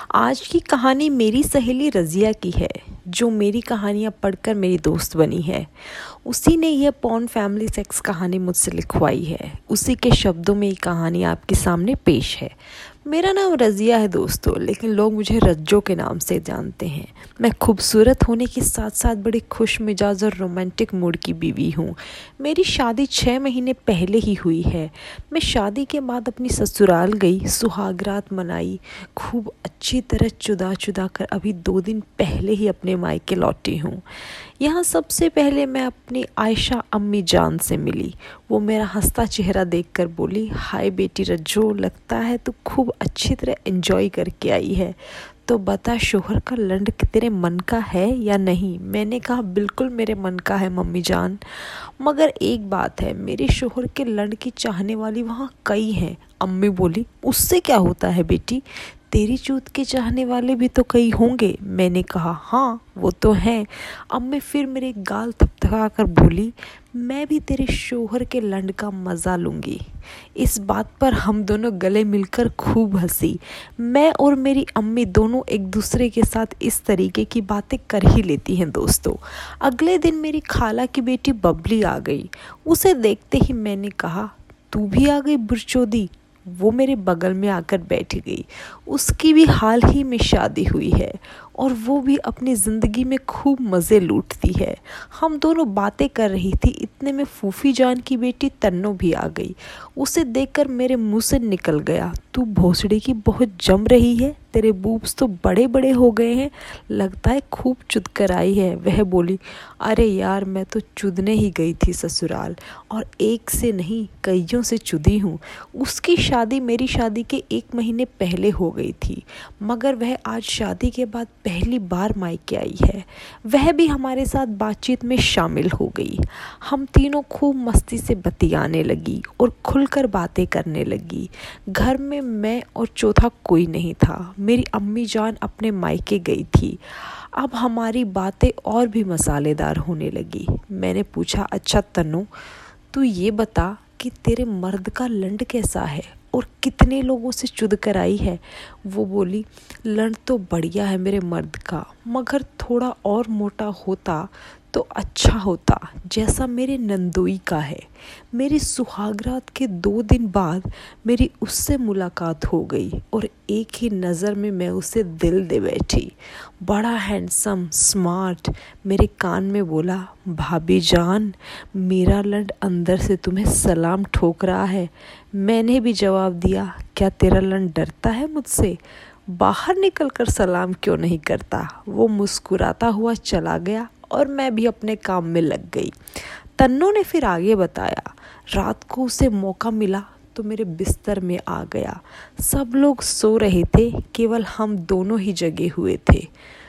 आज की कहानी मेरी सहेली रज़िया की है, जो मेरी कहानियाँ पढ़कर मेरी दोस्त बनी है। उसी ने यह पॉर्न फैमिली सेक्स कहानी मुझसे लिखवाई है। उसी के शब्दों में ये कहानी आपके सामने पेश है। मेरा नाम रज़िया है दोस्तों, लेकिन लोग मुझे रज्जो के नाम से जानते हैं। मैं खूबसूरत होने के साथ साथ बड़ी खुश मिजाज और रोमांटिक मूड की बीवी हूँ। मेरी शादी 6 महीने पहले ही हुई है। मैं शादी के बाद अपनी ससुराल गई, सुहागरात मनाई, खूब अच्छी तरह चुदा कर अभी 2 दिन पहले ही अपने मायके लौटी हूँ। यहाँ सबसे पहले मैं अपनी आयशा अम्मी जान से मिली। वो मेरा हंसता चेहरा देखकर बोली, हाय बेटी रज्जो, लगता है तू खूब अच्छी तरह एंजॉय करके आई है। तो बता, शोहर का लंड तेरे मन का है या नहीं? मैंने कहा, बिल्कुल मेरे मन का है मम्मी जान, मगर एक बात है, मेरे शोहर के लंड की चाहने वाली वहाँ कई हैं। अम्मी बोली, उससे क्या होता है बेटी, तेरी चूत के चाहने वाले भी तो कई होंगे। मैंने कहा, हाँ वो तो हैं। अम्मी फिर मेरे गाल थपथपा कर बोली, मैं भी तेरे शोहर के लंड का मज़ा लूँगी। इस बात पर हम दोनों गले मिलकर खूब हंसी। मैं और मेरी अम्मी दोनों एक दूसरे के साथ इस तरीके की बातें कर ही लेती हैं दोस्तों। अगले दिन मेरी खाला की बेटी बबली आ गई। उसे देखते ही मैंने कहा, तू भी आ गई बुरचोदी। वो मेरे बगल में आकर बैठ गई। उसकी भी हाल ही में शादी हुई है और वो भी अपनी ज़िंदगी में खूब मज़े लूटती है। हम दोनों बातें कर रही थी, इतने में फूफी जान की बेटी तन्नो भी आ गई। उसे देखकर मेरे मुंह से निकल गया, तू भोसड़ी की बहुत जम रही है, तेरे बूब्स तो बड़े बड़े हो गए हैं, लगता है खूब चुद कर आई है। वह बोली, अरे यार, मैं तो चुदने ही गई थी ससुराल, और एक से नहीं कईयों से चुदी हूँ। उसकी शादी मेरी शादी के 1 महीने पहले हो गई थी, मगर वह आज शादी के बाद पहली बार मायके आई है। वह भी हमारे साथ बातचीत में शामिल हो गई। हम तीनों खूब मस्ती से बतियाने लगी और खुलकर बातें करने लगी। घर में मैं और चौथा कोई नहीं था। मेरी अम्मी जान अपने मायके गई थी। अब हमारी बातें और भी मसालेदार होने लगी। मैंने पूछा, अच्छा तन्नू, तू ये बता कि तेरे मर्द का लंड कैसा है और कितने लोगों से चुद कर आई है? वो बोली, लंड तो बढ़िया है मेरे मर्द का, मगर थोड़ा और मोटा होता तो अच्छा होता, जैसा मेरे नंदोई का है। मेरी सुहागरात के 2 दिन बाद मेरी उससे मुलाकात हो गई और एक ही नज़र में मैं उसे दिल दे बैठी। बड़ा हैंडसम, स्मार्ट, मेरे कान में बोला, भाभी जान, मेरा लंड अंदर से तुम्हें सलाम ठोक रहा है। मैंने भी जवाब दिया, क्या तेरा लंड डरता है मुझसे? बाहर निकलकर सलाम क्यों नहीं करता? वो मुस्कुराता हुआ चला गया और मैं भी अपने काम में लग गई। तन्नो ने फिर आगे बताया, रात को उसे मौका मिला तो मेरे बिस्तर में आ गया। सब लोग सो रहे थे, केवल हम दोनों ही जगे हुए थे।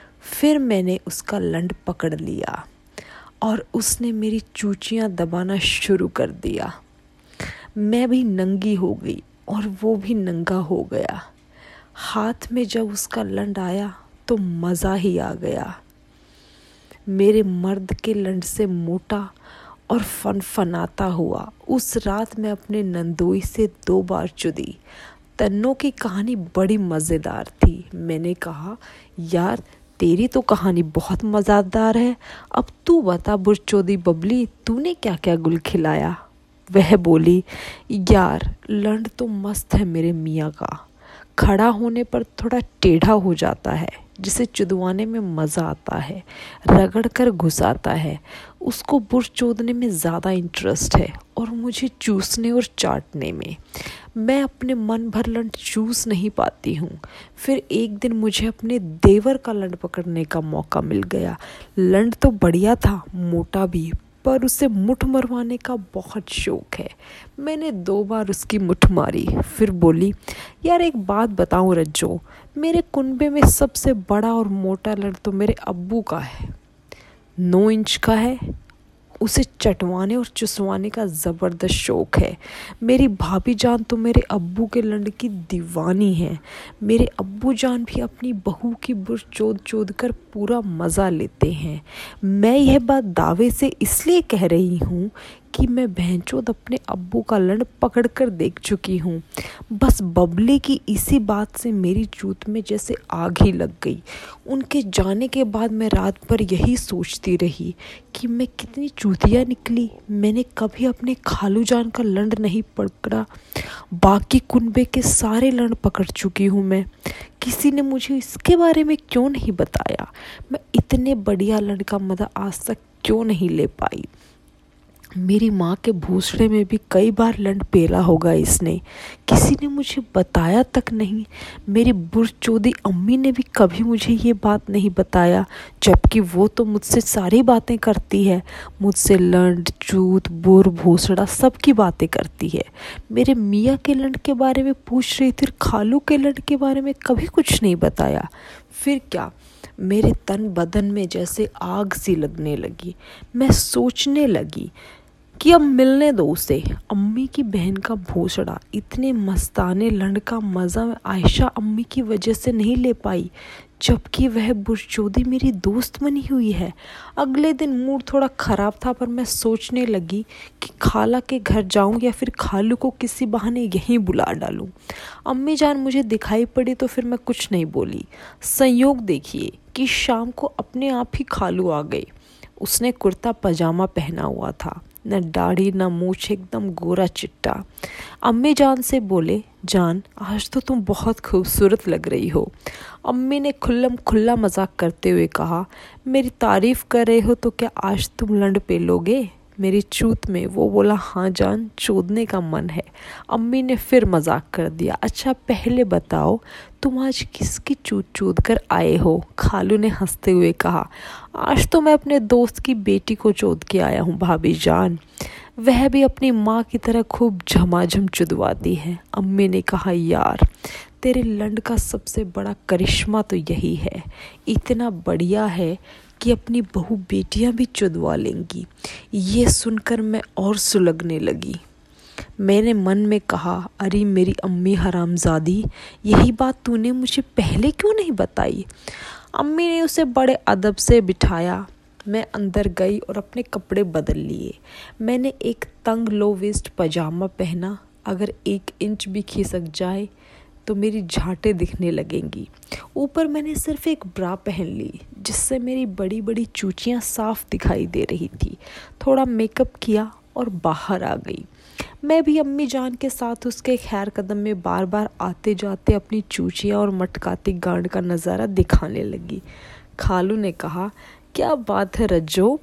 फिर मैंने उसका लंड पकड़ लिया और उसने मेरी चूचियां दबाना शुरू कर दिया। मैं भी नंगी हो गई और वो भी नंगा हो गया। हाथ में जब उसका लंड आया तो मज़ा ही आ गया। मेरे मर्द के लंड से मोटा और फनफनाता हुआ उस रात मैं अपने नंदोई से 2 बार चुदी। तन्नो की कहानी बड़ी मज़ेदार थी। मैंने कहा, यार तेरी तो कहानी बहुत मज़ेदार है, अब तू बता बुरचोदी बबली, तूने क्या क्या गुल खिलाया? वह बोली, यार लंड तो मस्त है मेरे मियाँ का, खड़ा होने पर थोड़ा टेढ़ा हो जाता है, जिसे चुदवाने में मज़ा आता है, रगड़ कर घुसाता है। उसको बुर्श चोदने में ज़्यादा इंटरेस्ट है और मुझे चूसने और चाटने में। मैं अपने मन भर लंड चूस नहीं पाती हूँ। फिर एक दिन मुझे अपने देवर का लंड पकड़ने का मौका मिल गया। लंड तो बढ़िया था, मोटा भी, पर उसे मुठ मरवाने का बहुत शौक है। मैंने 2 बार उसकी मुठ मारी। फिर बोली, यार एक बात बताऊं रज्जो, मेरे कुनबे में सबसे बड़ा और मोटा लड़ तो मेरे अब्बू का है, 9 इंच का है। उसे चटवाने और चुसवाने का ज़बरदस्त शौक है। मेरी भाभी जान तो मेरे अब्बू के लंड की दीवानी है। मेरे अब्बू जान भी अपनी बहू की बुर्श चोद कर पूरा मज़ा लेते हैं। मैं यह बात दावे से इसलिए कह रही हूँ कि मैं बहनचोद अपने अब्बू का लंड पकड़ कर देख चुकी हूँ। बस बबली की इसी बात से मेरी चूत में जैसे आग ही लग गई। उनके जाने के बाद मैं रात भर यही सोचती रही कि मैं कितनी चूतिया निकली। मैंने कभी अपने खालू जान का लंड नहीं पकड़ा, बाकी कुनबे के सारे लंड पकड़ चुकी हूँ मैं। किसी ने मुझे इसके बारे में क्यों नहीं बताया? मैं इतने बढ़िया लंड का मज़ा आज तक क्यों नहीं ले पाई? मेरी माँ के भूसड़े में भी कई बार लंड पेला होगा इसने, किसी ने मुझे बताया तक नहीं। मेरी बुरचोदी अम्मी ने भी कभी मुझे ये बात नहीं बताया, जबकि वो तो मुझसे सारी बातें करती है। मुझसे लंड, चूत, बुर, भूसड़ा सब की बातें करती है। मेरे मियाँ के लंड के बारे में पूछ रही थी, खालू के लंड के बारे में कभी कुछ नहीं बताया। फिर क्या, मेरे तन बदन में जैसे आग सी लगने लगी। मैं सोचने लगी कि अब मिलने दो उसे। अम्मी की बहन का भोसड़ा, इतने मस्ताने लंड का मज़ा मैं आयशा अम्मी की वजह से नहीं ले पाई, जबकि वह बुरचोदी मेरी दोस्त बनी हुई है। अगले दिन मूड थोड़ा ख़राब था, पर मैं सोचने लगी कि खाला के घर जाऊं या फिर खालू को किसी बहाने यहीं बुला डालूं। अम्मी जान मुझे दिखाई पड़ी तो फिर मैं कुछ नहीं बोली। संयोग देखिए कि शाम को अपने आप ही खालू आ गई। उसने कुर्ता पजामा पहना हुआ था, न दाढ़ी न मूछ, एकदम गोरा चिट्टा। अम्मी जान से बोले, जान आज तो तुम बहुत खूबसूरत लग रही हो। अम्मी ने खुल्लम खुल्ला मजाक करते हुए कहा, मेरी तारीफ कर रहे हो तो क्या आज तुम लंड पे लोगे? मेरी चूत में वो बोला, हाँ जान, चोदने का मन है। अम्मी ने फिर मजाक कर दिया, अच्छा पहले बताओ तुम आज किसकी चूत चूद कर आए हो? खालू ने हंसते हुए कहा, आज तो मैं अपने दोस्त की बेटी को चोद के आया हूँ भाभी जान। वह भी अपनी माँ की तरह खूब झमाझम चुदवाती है। अम्मी ने कहा, यार तेरे लंड का सबसे बड़ा करिश्मा तो यही है, इतना बढ़िया है कि अपनी बहू बेटियां भी चुदवा लेंगी। ये सुनकर मैं और सुलगने लगी। मैंने मन में कहा, अरे मेरी अम्मी हरामजादी, यही बात तूने मुझे पहले क्यों नहीं बताई? अम्मी ने उसे बड़े अदब से बिठाया। मैं अंदर गई और अपने कपड़े बदल लिए। मैंने एक तंग लो वेस्ट पजामा पहना, अगर 1 इंच भी खिसक जाए तो मेरी झांटें दिखने लगेंगी। ऊपर मैंने सिर्फ एक ब्रा पहन ली, जिससे मेरी बड़ी बड़ी चूचियाँ साफ दिखाई दे रही थी। थोड़ा मेकअप किया और बाहर आ गई। मैं भी अम्मी जान के साथ उसके खैर कदम में बार बार आते जाते अपनी चूचियाँ और मटकाती गांड का नज़ारा दिखाने लगी। खालू ने कहा, क्या बात है रज्जो,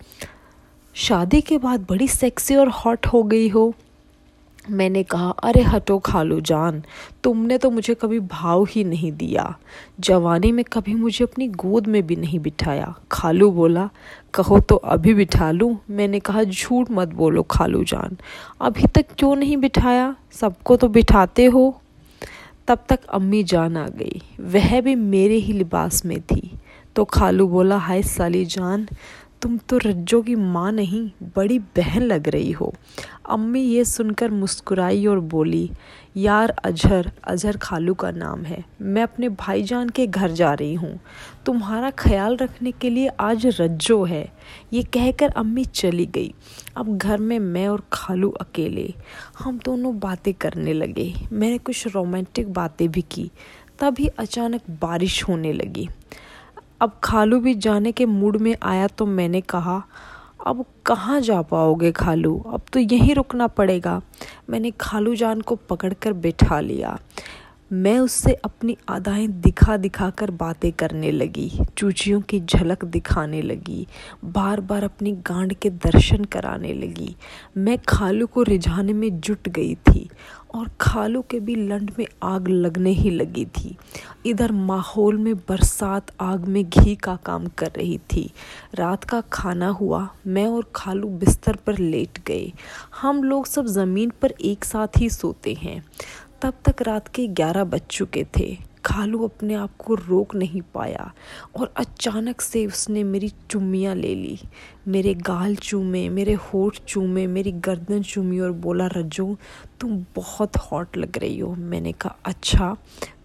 शादी के बाद बड़ी सेक्सी और हॉट हो गई हो। मैंने कहा, अरे हटो खालू जान, तुमने तो मुझे कभी भाव ही नहीं दिया। जवानी में कभी मुझे अपनी गोद में भी नहीं बिठाया। खालू बोला, कहो तो अभी बिठा लूं? मैंने कहा, झूठ मत बोलो खालू जान, अभी तक क्यों नहीं बिठाया? सबको तो बिठाते हो। तब तक अम्मी जान आ गई, वह भी मेरे ही लिबास में थी। तो खालू बोला, हाय साली जान, तुम तो रज्जो की माँ नहीं, बड़ी बहन लग रही हो। अम्मी ये सुनकर मुस्कुराई और बोली, यार अजहर खालू का नाम है, मैं अपने भाईजान के घर जा रही हूँ, तुम्हारा ख्याल रखने के लिए आज रज्जो है। ये कहकर अम्मी चली गई। अब घर में मैं और खालू अकेले। हम दोनों बातें करने लगे। मैंने कुछ रोमांटिक बातें भी की। तभी अचानक बारिश होने लगी। अब खालू भी जाने के मूड में आया तो मैंने कहा, अब कहाँ जा पाओगे खालू, अब तो यहीं रुकना पड़ेगा। मैंने खालू जान को पकड़कर बैठा लिया। मैं उससे अपनी अदाएं दिखा दिखा कर बातें करने लगी, चूचियों की झलक दिखाने लगी, बार बार अपनी गांड के दर्शन कराने लगी। मैं खालू को रिझाने में जुट गई थी और खालू के भी लंड में आग लगने ही लगी थी। इधर माहौल में बरसात आग में घी का काम कर रही थी। रात का खाना हुआ, मैं और खालू बिस्तर पर लेट गए। हम लोग सब ज़मीन पर एक साथ ही सोते हैं। तब तक रात के 11 बज चुके थे। खालू अपने आप को रोक नहीं पाया और अचानक से उसने मेरी चुम्मियाँ ले ली। मेरे गाल चूमे, मेरे होठ चूमे, मेरी गर्दन चूमी और बोला, रज्जो तुम बहुत हॉट लग रही हो। मैंने कहा, अच्छा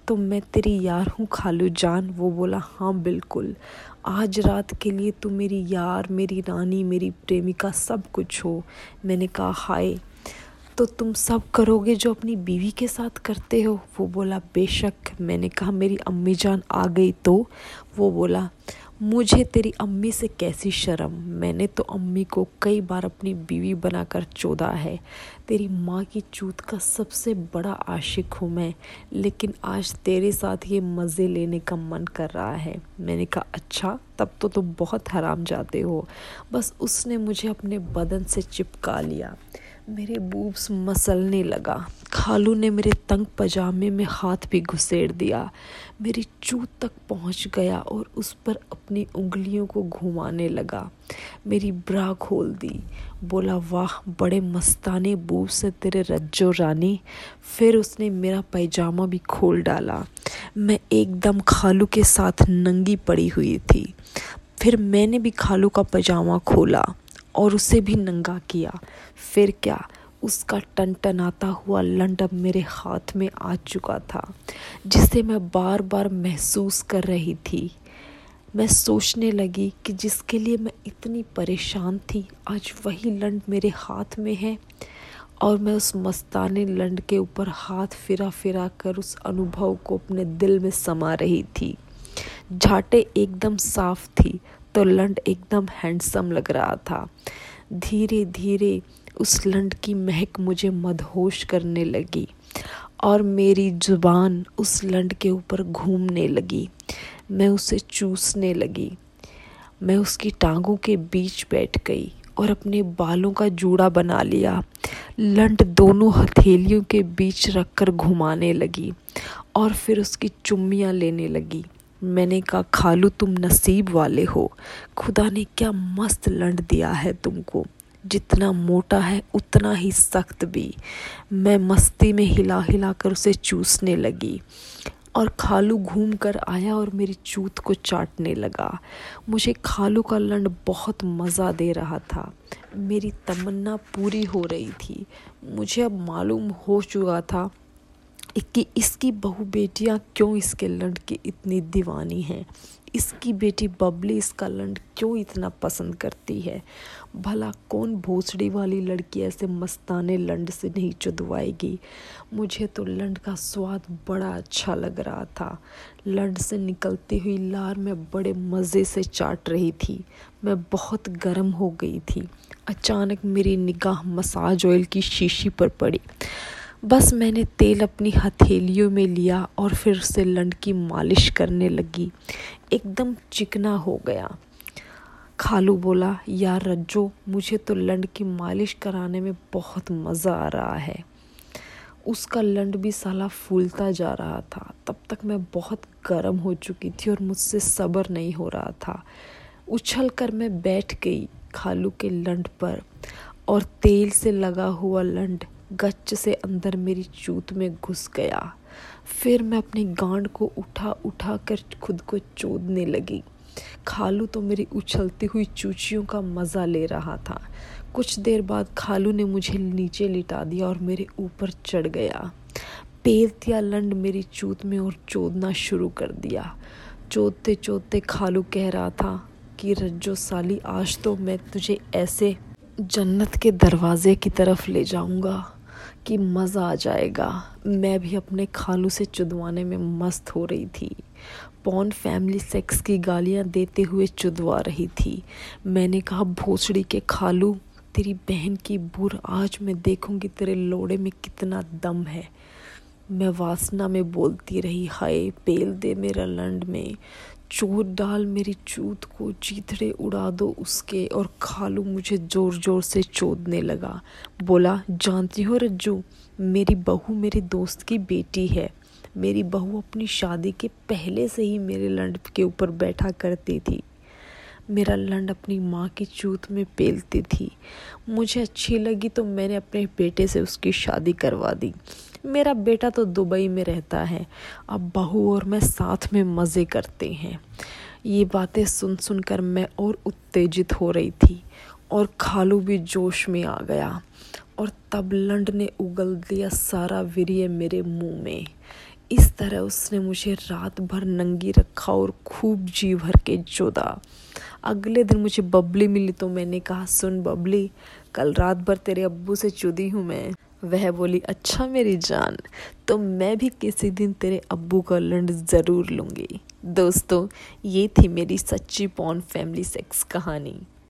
तो मैं तेरी यार हूँ खालू जान। वो बोला हाँ बिल्कुल, आज रात के लिए तू मेरी यार, मेरी रानी, मेरी प्रेमिका सब कुछ हो। मैंने कहा हाय, तो तुम सब करोगे जो अपनी बीवी के साथ करते हो? वो बोला बेशक। मैंने कहा मेरी अम्मी जान आ गई तो? वो बोला मुझे तेरी अम्मी से कैसी शर्म, मैंने तो अम्मी को कई बार अपनी बीवी बनाकर चोदा है। तेरी माँ की चूत का सबसे बड़ा आशिक हूँ मैं, लेकिन आज तेरे साथ ये मज़े लेने का मन कर रहा है। मैंने कहा अच्छा, तब तो तुम बहुत हराम जाते हो। बस उसने मुझे अपने बदन से चिपका लिया, मेरे बूब्स मसलने लगा। खालू ने मेरे तंग पजामे में हाथ भी घुसेड़ दिया, मेरी चूत तक पहुंच गया और उस पर अपनी उंगलियों को घुमाने लगा। मेरी ब्रा खोल दी, बोला वाह बड़े मस्ताने बूब्स से तेरे रज्जो रानी। फिर उसने मेरा पैजामा भी खोल डाला। मैं एकदम खालू के साथ नंगी पड़ी हुई थी। फिर मैंने भी खालू का पैजामा खोला और उसे भी नंगा किया। फिर क्या, उसका टनटनाता हुआ लंड अब मेरे हाथ में आ चुका था, जिसे मैं बार बार महसूस कर रही थी। मैं सोचने लगी कि जिसके लिए मैं इतनी परेशान थी, आज वही लंड मेरे हाथ में है और मैं उस मस्ताने लंड के ऊपर हाथ फिरा फिरा कर उस अनुभव को अपने दिल में समा रही थी। झाटे एकदम साफ थी तो लंड एकदम हैंडसम लग रहा था। धीरे धीरे उस लंड की महक मुझे मदहोश करने लगी और मेरी जुबान उस लंड के ऊपर घूमने लगी। मैं उसे चूसने लगी। मैं उसकी टांगों के बीच बैठ गई और अपने बालों का जूड़ा बना लिया। लंड दोनों हथेलियों के बीच रखकर घुमाने लगी और फिर उसकी चुम्मियाँ लेने लगी। मैंने कहा खालू तुम नसीब वाले हो, खुदा ने क्या मस्त लंड दिया है तुमको, जितना मोटा है उतना ही सख्त भी। मैं मस्ती में हिला हिला कर उसे चूसने लगी और खालू घूम कर आया और मेरी चूत को चाटने लगा। मुझे खालू का लंड बहुत मज़ा दे रहा था। मेरी तमन्ना पूरी हो रही थी। मुझे अब मालूम हो चुका था कि इसकी बहू बेटियां क्यों इसके लंड की इतनी दीवानी हैं। इसकी बेटी बबली इसका लंड क्यों इतना पसंद करती है। भला कौन भोसड़ी वाली लड़की ऐसे मस्ताने लंड से नहीं चुदवाएगी। मुझे तो लंड का स्वाद बड़ा अच्छा लग रहा था। लंड से निकलती हुई लार मैं बड़े मज़े से चाट रही थी। मैं बहुत गर्म हो गई थी। अचानक मेरी निगाह मसाज ऑयल की शीशी पर पड़ी। बस मैंने तेल अपनी हथेलियों में लिया और फिर उसे लंड की मालिश करने लगी। एकदम चिकना हो गया। खालू बोला यार रज्जो, मुझे तो लंड की मालिश कराने में बहुत मज़ा आ रहा है। उसका लंड भी साला फूलता जा रहा था। तब तक मैं बहुत गर्म हो चुकी थी और मुझसे सब्र नहीं हो रहा था। उछल कर मैं बैठ गई खालू के लंड पर और तेल से लगा हुआ लंड गच्च से अंदर मेरी चूत में घुस गया। फिर मैं अपनी गांड को उठा उठा कर खुद को चोदने लगी। खालू तो मेरी उछलती हुई चूचियों का मज़ा ले रहा था। कुछ देर बाद खालू ने मुझे नीचे लिटा दिया और मेरे ऊपर चढ़ गया। पेल दिया लंड मेरी चूत में और चोदना शुरू कर दिया। चोदते चोदते खालू कह रहा था कि रज्जो साली, आज तो मैं तुझे ऐसे जन्नत के दरवाजे की तरफ ले जाऊंगा कि मज़ा आ जाएगा। मैं भी अपने खालू से चुदवाने में मस्त हो रही थी। पॉन फैमिली सेक्स की गालियां देते हुए चुदवा रही थी। मैंने कहा भोसड़ी के खालू, तेरी बहन की बुर, आज मैं देखूंगी तेरे लोड़े में कितना दम है। मैं वासना में बोलती रही, हाय पेल दे मेरा लंड में, चोट डाल मेरी चूत को, चीथड़े उड़ा दो उसके। और खालू मुझे जोर जोर से चोदने लगा। बोला जानती हो रज्जू, मेरी बहू मेरे दोस्त की बेटी है। मेरी बहू अपनी शादी के पहले से ही मेरे लंड के ऊपर बैठा करती थी। मेरा लंड अपनी माँ की चूत में पेलती थी। मुझे अच्छी लगी तो मैंने अपने बेटे से उसकी शादी करवा दी। मेरा बेटा तो दुबई में रहता है। अब बहू और मैं साथ में मज़े करते हैं। ये बातें सुन सुनकर मैं और उत्तेजित हो रही थी और खालू भी जोश में आ गया और तब लंड ने उगल दिया सारा वीर्य मेरे मुंह में। इस तरह उसने मुझे रात भर नंगी रखा और खूब जी भर के जोदा। अगले दिन मुझे बबली मिली तो मैंने कहा, सुन बबली, कल रात भर तेरे अब्बू से चुदी हूँ मैं। वह बोली, अच्छा मेरी जान, तो मैं भी किसी दिन तेरे अब्बू का लंड ज़रूर लूँगी। दोस्तों, ये थी मेरी सच्ची पॉर्न फैमिली सेक्स कहानी।